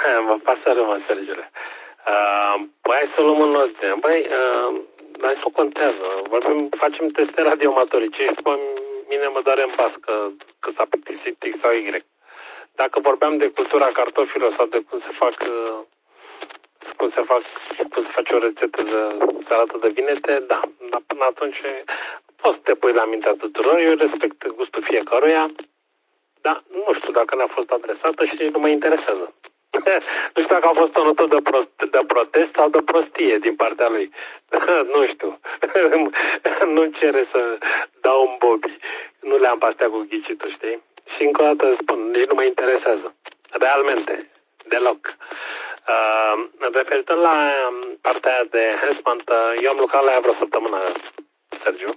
Mă pasă rămă, Sergiule. Păi hai să luăm în ordine. Băi, hai să o contează. Facem teste radioamatorice și după mine mă doare în pas că s-a plictisit X sau Y. Dacă vorbeam de cultura cartofilor sau de cum se face o rețetă de salată de vinete, da. Dar până atunci poți să te pui la mintea tuturor. Eu respect gustul fiecăruia. Dar nu știu dacă ne-a fost adresată și nu mă interesează. Nu știu dacă a fost o notă de protest sau de prostie din partea lui. Nu știu. Nu cere să dau un bobi. Nu le-am pe astea cu ghicitul, știi? Și încă o dată spun, nici nu mă interesează. Realmente. Deloc. Referitor la partea aia de enhancement, eu am lucrat la ea vreo săptămână, Sergiu.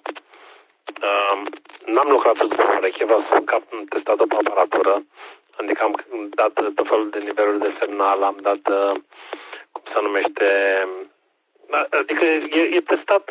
N-am lucrat după ureche, vreau să am testat după aparatură. Adică am dat tot felul de niveluri de semnal, am dat, cum se numește, adică e testat,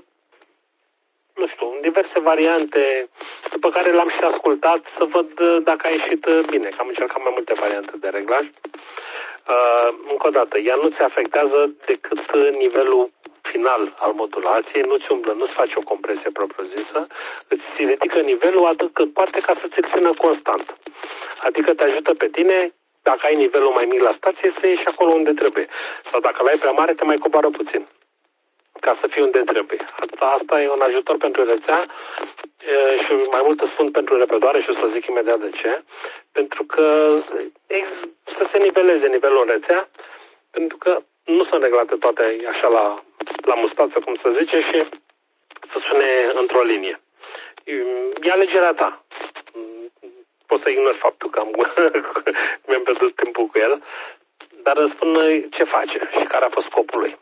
nu știu, în diverse variante, după care l-am și ascultat să văd dacă a ieșit bine, că am încercat mai multe variante de reglaj. Încă o dată, ea nu ți afectează decât nivelul final al modulației, nu-ți umblă, nu-ți face o compresie propriu-zisă, îți ridică nivelul atât cât poate ca să ți-l țină constant. Adică te ajută pe tine, dacă ai nivelul mai mic la stație, să ieși acolo unde trebuie. Sau dacă l-ai prea mare, te mai coboară puțin. Ca să fii unde trebuie. Asta e un ajutor pentru rețea și mai mult îți spun pentru repedoare și o să zic imediat de ce. Pentru că să se niveleze nivelul în rețea, pentru că nu sunt reglate toate așa la mustață, cum se zice, și să sune într-o linie. E alegerea ta. Poți să ignori faptul că mi-am pierdut timpul cu el, dar îți spun ce face și care a fost scopul lui.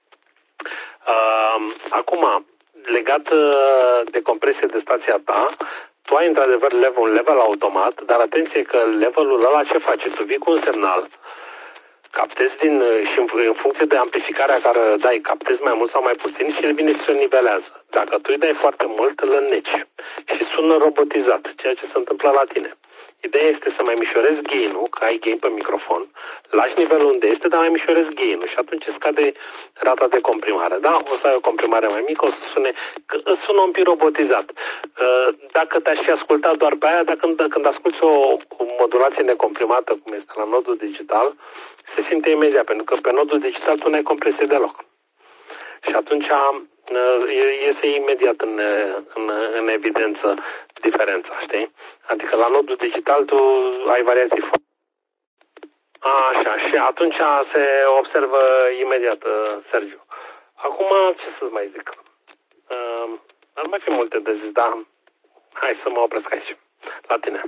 Acum, legat de compresie de stația ta, tu ai într-adevăr un level automat, dar atenție că levelul ăla ce face? Tu vii cu un semnal, captezi și în funcție de amplificarea care dai, captezi mai mult sau mai puțin și el vine și se nivelează. Dacă tu îi dai foarte mult, îl înneci și sună robotizat, ceea ce se întâmplă la tine. Ideea este să mai mișorezi gain-ul, că ai gain pe microfon, lași nivelul unde este, dar mai mișorezi gain-ul și atunci scade rata de comprimare. Da? O să ai o comprimare mai mică, o să sună un pic robotizat. Dacă te-aș fi ascultat doar pe aia, când asculti o modulație necomprimată, cum este la nodul digital, se simte imediat, pentru că pe nodul digital tu n-ai compresie deloc. Și atunci iese imediat în evidență diferența, știi? Adică la nodul digital tu ai variații foarte. Așa, și atunci se observă imediat, Sergiu. Acum, ce să-ți mai zic? Ar mai fi multe de zis, dar hai să mă opresc aici, la tine.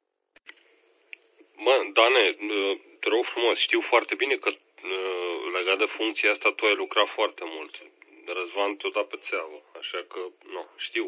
Bă, Dane, te rog frumos, știu foarte bine că legat de funcția asta tu ai lucrat foarte mult. Răzvan te-o dat pe țeavă, așa că, nu, știu.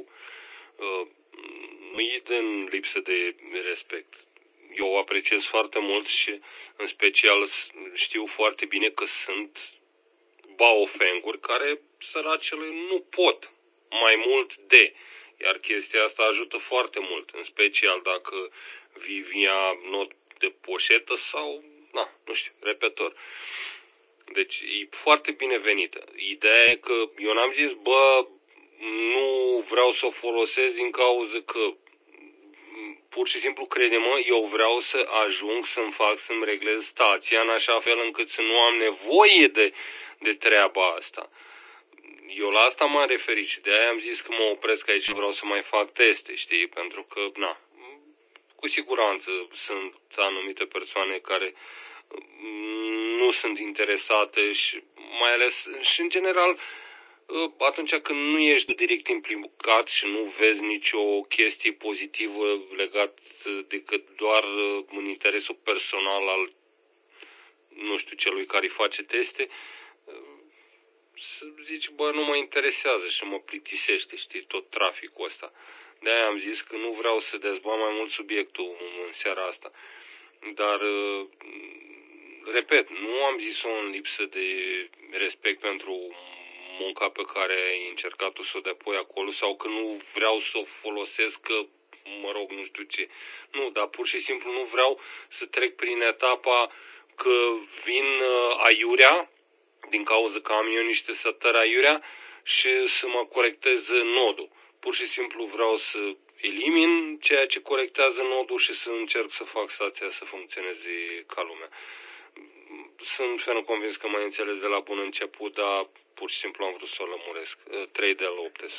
Nu e în lipsă de respect. Eu o apreciez foarte mult și, în special, știu foarte bine că sunt baofenguri care, săracele, nu pot mai mult de. Iar chestia asta ajută foarte mult, în special dacă vii via not de poșetă sau, nu știu, repetor. Deci e foarte binevenită. Ideea e că eu n-am zis, nu vreau să o folosesc din cauza că pur și simplu, crede-mă, eu vreau să ajung să-mi reglez stația în așa fel încât să nu am nevoie de treaba asta. Eu la asta m-am referit și de-aia am zis că mă opresc aici și vreau să mai fac teste, știi? Pentru că, cu siguranță sunt anumite persoane care nu sunt interesate și mai ales și în general atunci când nu ești direct implicat și nu vezi nicio chestie pozitivă legat decât doar în interesul personal al, nu știu, celui care îi face teste, să zici, nu mă interesează și mă plictisește, știi, tot traficul ăsta. De-aia am zis că nu vreau să dezbat mai mult subiectul în seara asta. Dar, repet, nu am zis-o în lipsă de respect pentru munca pe care ai încercat-o să o depui acolo sau că nu vreau să o folosesc, că, nu știu ce. Nu, dar pur și simplu nu vreau să trec prin etapa că vin aiurea, din cauza că am eu niște setări aiurea și să mă corectez nodul. Pur și simplu vreau să elimin ceea ce corectează nodul și să încerc să fac stația să funcționeze ca lumea. Sunt ferm convins că m-ai înțeles de la bun început, dar pur și simplu am vrut să o lămuresc. 3D la 8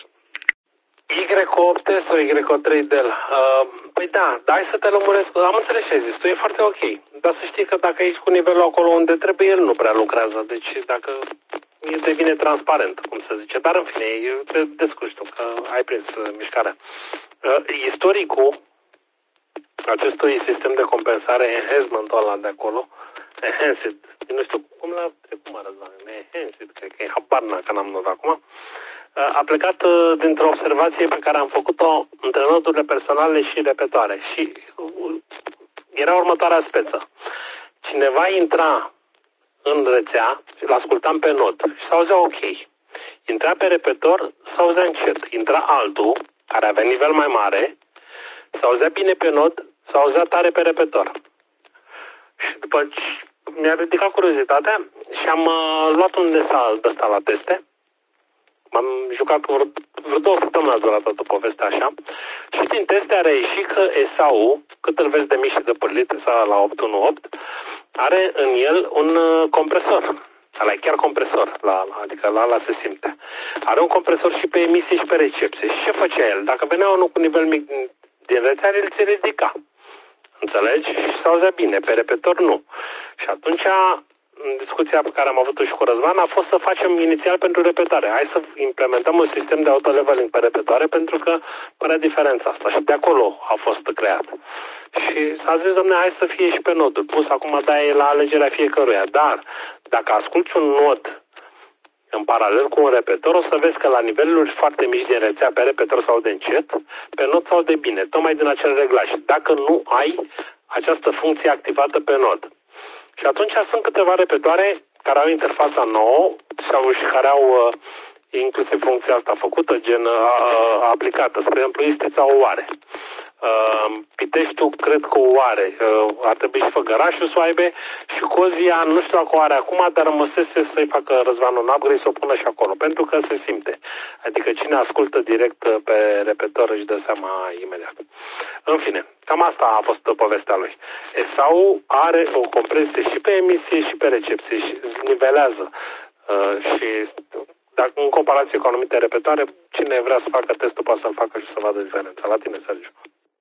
Y8 sau Y3D. Păi da, hai să te lămuresc. Am înțeles ce ai zis, tu e foarte ok. Dar să știi că dacă ești cu nivelul acolo unde trebuie, el nu prea lucrează. Deci dacă devine transparent, cum se zice. Dar în fine, te descurci tu, că ai prins mișcarea. Istoricul acestui sistem de compensare, enhancement-ul ăla de acolo, enhanced, nu știu cum l-a trecut, mă Răzvan, enhanced, cred că e habar că n-am notat acum, a plecat dintr-o observație pe care am făcut-o între nodurile personale și repetoare. Și era următoarea speță. Cineva intra în rețea și l-ascultam pe nod și s-auzea ok. Intra pe repetor, s-auzea încet. Intra altul, care avea nivel mai mare, s-auzea bine pe nod, s-auzea tare pe repetor. Și după ce mi-a ridicat curiozitatea și am luat un desal de ăsta la teste. M-am jucat vreo 2 săptămâni a durat toată povestea așa. Și din teste a reieșit că ESA-ul, cât îl vezi de mic și de pârlit, ESA la 818, are în el un compresor. Ăla e chiar compresor, adică la ala se simte. Are un compresor și pe emisie și pe recepție. Și ce făcea el? Dacă venea unul cu nivel mic din rețea, el se ridica. Înțelegi? Și s-auzea bine. Pe repetor nu. Și atunci, în discuția pe care am avut-o și cu Răzvan, a fost să facem inițial pentru repetare. Hai să implementăm un sistem de auto-leveling pe repetoare, pentru că părea diferența asta. Și de acolo a fost creat. Și s-a zis, dom'le, hai să fie și pe nodul. Pus acum dai la alegerea fiecăruia. Dar, dacă asculti un nod în paralel cu un repetor, o să vezi că la niveluri foarte mici din rețea, pe repetor sau de încet, pe nod sau de bine, tocmai din acel reglaj. Dacă nu ai această funcție activată pe nod. Și atunci sunt câteva repetoare care au interfața nouă și care au inclusiv funcția asta făcută, gen aplicată. Spre exemplu, Istița o are. Piteștiul cred că o are. Ar trebui și Făgărașul să o aibă și Cozia, nu știu dacă o are acum, dar rămăsese să-i facă Răzvan un upgrade să o pună și acolo, pentru că se simte. Adică cine ascultă direct pe repetor își dă seama imediat. În fine, cam asta a fost povestea lui. ESA-ul are o compresie și pe emisie și pe recepție și nivelează. Și dacă în comparație cu anumite repetoare, cine vrea să facă testul poate să-l facă și să vadă diferența. La tine, Sergiu.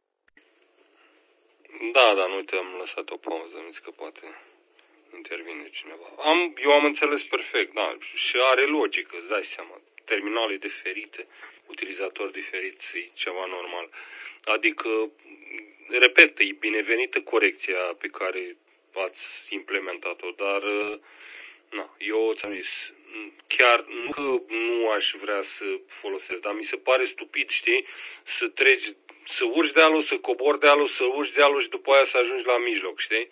Da, nu uite, am lăsat o pauză, am zis că poate intervine cineva. Eu am înțeles perfect, da, și are logică, îți dai seama. Terminale diferite, utilizatori diferiți, e ceva normal. Adică, repet, e binevenită corecția pe care ați implementat-o, dar eu ți-am zis, chiar că nu aș vrea să folosesc, dar mi se pare stupid, știi, să treci, să urci dealul, să cobori dealul, să urci dealul și după aia să ajungi la mijloc, știi?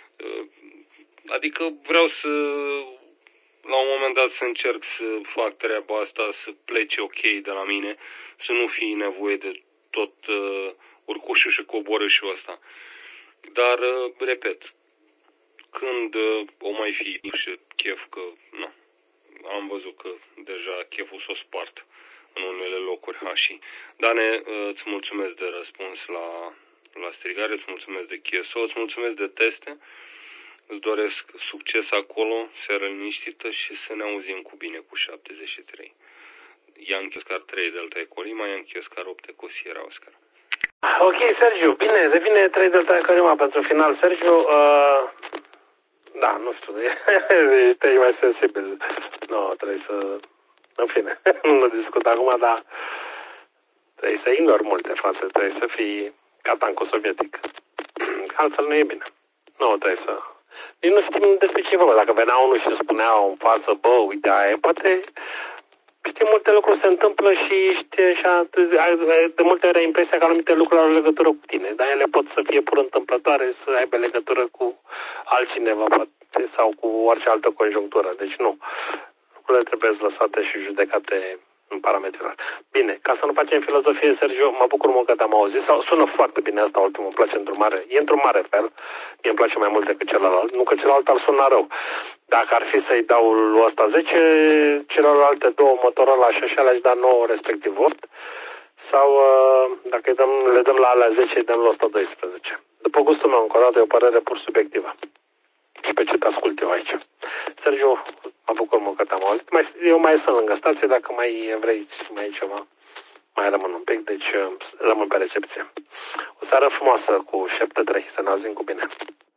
Adică vreau să, la un moment dat, să încerc să fac treaba asta, să plece ok de la mine, să nu fie nevoie de tot urcușul și coborâșul ăsta. Dar, repet, când o mai fi și chef că, am văzut că deja cheful s-o spart în unele locuri, și. Dane, îți mulțumesc de răspuns la strigare, îți mulțumesc de CSO, îți mulțumesc de teste, îți doresc succes acolo, seară liniștită și să ne auzim cu bine cu 73. Yankee Oscar 3 Delta Eco Lima, Yankee Oscar 8 Eco Sierra Oscar. Ok, Sergiu, bine, revine 3 Delta Eco Lima pentru final. Sergiu, da, nu știu, ești mai sensibil. Nu, trebuie să... În fine, nu discut acum, dar trebuie să ignori multe fațe, trebuie să fii ca tancul sovietic. Altfel nu e bine. Nu, trebuie să... Nici nu știm despre ce vorba. Dacă venea unul și spunea în față, bă, uite, aia, poate... Știi, multe lucruri se întâmplă și ești așa, de multe ori ai impresia că anumite lucruri au legătură cu tine, dar ele pot să fie pur întâmplătoare, să aibă legătură cu altcineva, poate, sau cu orice altă conjunctură. Deci nu. Lucrurile trebuie lăsate și judecate în parametrilor. Bine, ca să nu facem filozofie, Sergiu, mă bucur mult că te-am auzit. Sau sună foarte bine asta ultimul, îmi place într-un mare, e într-un mare fel. Mie îmi place mai mult decât celălalt. Nu că celălalt ar suna rău. Dacă ar fi să-i dau lui ăsta 10, celelalte 2 Motorola și așa le-aș da 9, respectiv 8. Sau dacă le dăm la alea 10, îi dăm la 112. După gustul meu, încă o dată, e o părere pur subiectivă. Și pe ce te ascult eu aici. Sergiu, mă bucur mult că te-am auzit. Eu mai sunt lângă stație, dacă mai vrei mai ceva, mai rămân un pic, deci rămân pe recepție. O seară frumoasă cu 7-3, să ne auzim cu bine.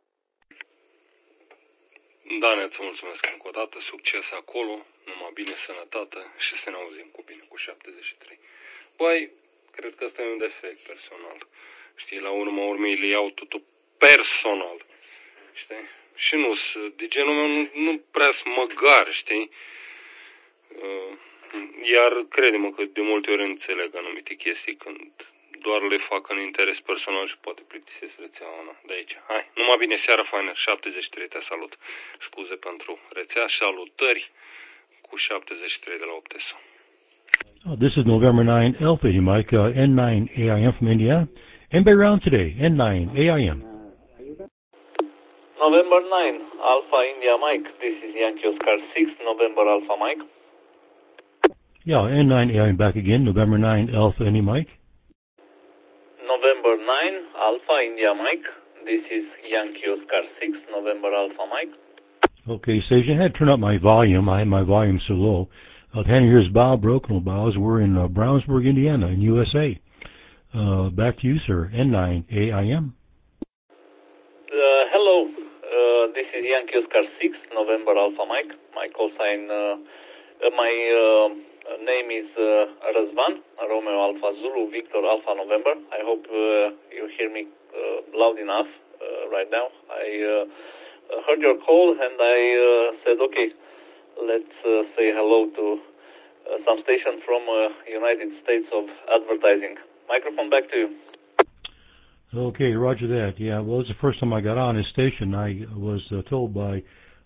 Dane, îți mulțumesc încă o dată, succes acolo, numai bine, sănătate și să ne auzim cu bine cu 73. Băi, cred că ăsta e un defect personal. Știi, la urma urmei le iau totul personal. Știi? Și de genul meu nu prea sunt măgar, știi? Iar crede-mă că de multe ori înțeleg anumite chestii când doar le fac în interes personal și poate plictisesc rețeaua de aici. Hai, numai bine, seara faină, 73, te salut. Scuze pentru rețea, salutări cu 73 de la 8 SO. This is November 9 Alpha Mike, N9 AIM from India. Anybody around today? N9 AIM. November 9 Alpha India Mike. This is Yankee Oscar 6 November Alpha Mike. Yeah, N9 AIM back again. November 9 Alpha India Mike. November 9 Alpha India Mike. This is Yankee Oscar 6 November Alpha Mike. Okay, station. I had to turn up my volume. I had my volume so low. Here's Bob Brokenal Bows. We're in Brownsburg, Indiana, in USA. Back to you, sir. N9 AIM. Hello. This is Yankee Oscar 6 November Alpha Mike. My call sign, my name is Răzvan, Romeo Alpha Zulu Victor Alpha November. I hope you hear me loud enough right now. I heard your call and I said, okay, let's say hello to some station from United States of Advertising. Microphone back to you. Okay, roger that. Yeah, well, it's the first time I got on this station. I was told by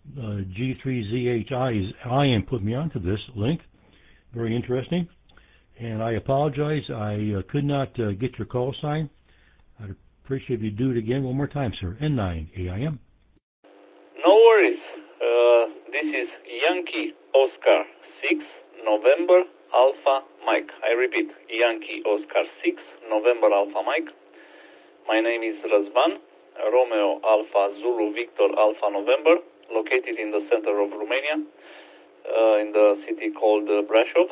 G3ZHI's IM put me onto this link. Very interesting. And I apologize. I could not get your call sign. I'd appreciate if you do it again one more time, sir. N9 AIM. No worries. This is Yankee Oscar 6 November Alpha Mike. I repeat, Yankee Oscar 6 November Alpha Mike. My name is Răzvan, Romeo Alpha Zulu Victor Alpha November, located in the center of Romania, in the city called Brașov.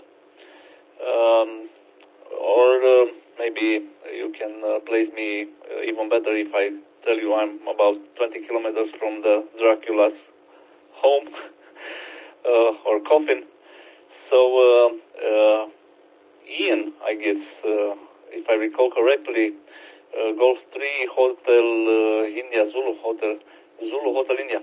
Or maybe you can place me even better if I tell you I'm about 20 kilometers from the Dracula's home or coffin. So Ian, I guess, if I recall correctly, Golf 3 Hotel India Zulu Hotel India.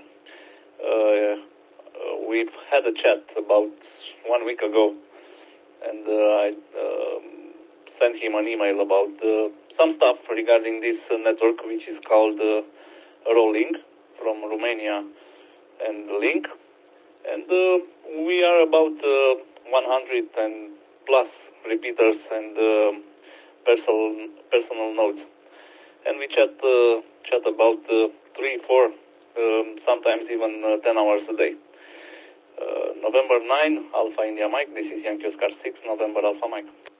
We've had a chat about 1 week ago, and I sent him an email about some stuff regarding this network, which is called Rolling from Romania and Link, and we are about 100 and plus repeaters and personal nodes. And we chat about 3, 4, sometimes even 10 hours a day. November 9, Alpha India Mike. This is Yankee Oscar 6, November Alpha Mike.